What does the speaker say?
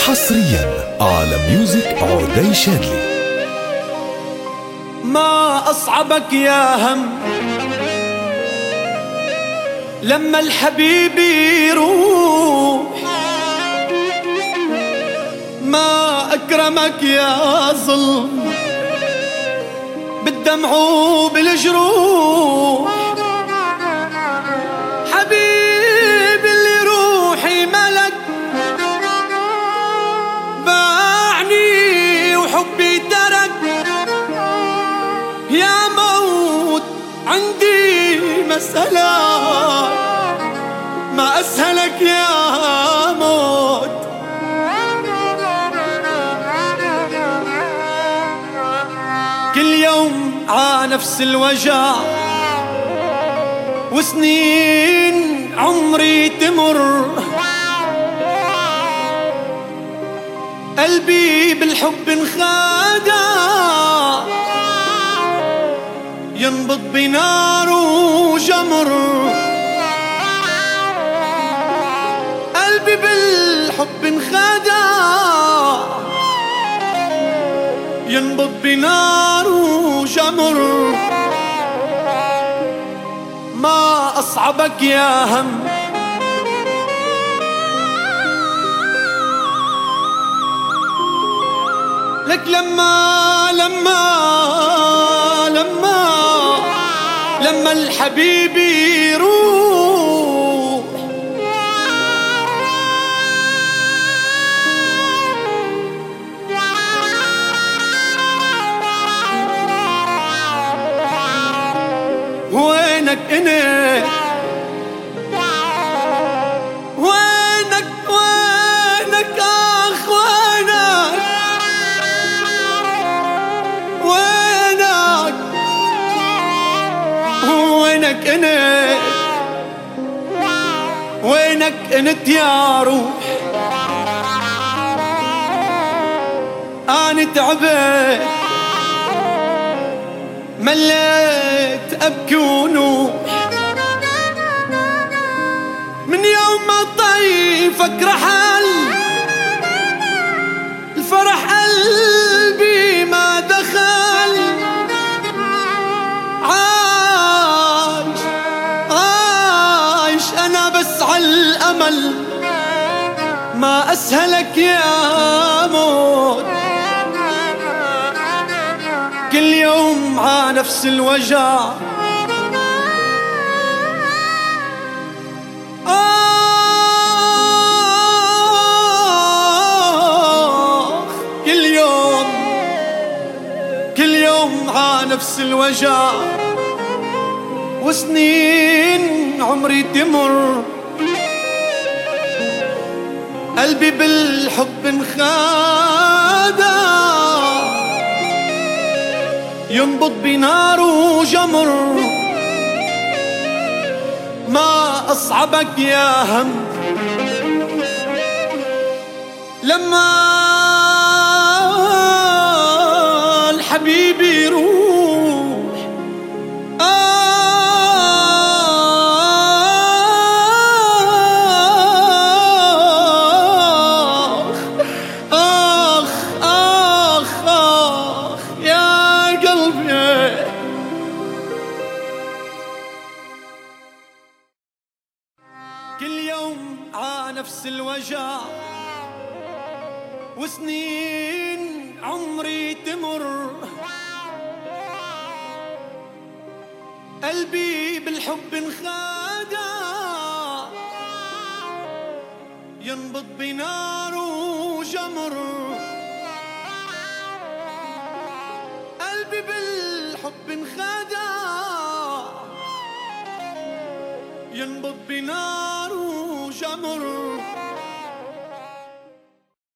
حصريا على ميوزك عودي شادلي. ما أصعبك يا هم لما الحبيب يروح، ما أكرمك يا ظلم بالدمع وبالجروح. حبيبي اللي روحي ملك باعني وحبي ترك، يا موت عندي مسألة ما أسهلك يا موت. كل يوم نفس الوجع وسنين عمري تمر، قلبي بالحب انخدع ينبض بنار وجمر. قلبي بالحب انخدع ينبض بنار وجمر. ما أصعبك يا هم لك لما الحبيب يروح، وينك انت وينك اخ وينك انت وينك انت يا روح. أنا تعبت مليت أبكي ونوح من يوم ما طيفك رحل، الفرح قلبي ما دخل. عايش أنا بس عالأمل ما أسهلك يا موت. كل يوم نفس الوجع كل يوم نفس الوجع وسنين عمري تمر. قلبي بالحب انخدع ينبض بنار وجمر. ما أصعبك يا هم لما الحبيب يروح. آخ يا قلبي. كل يوم نفس الوجع وسنين عمري تمر. قلبي بالحب انخدع ينبض بنار وجمر.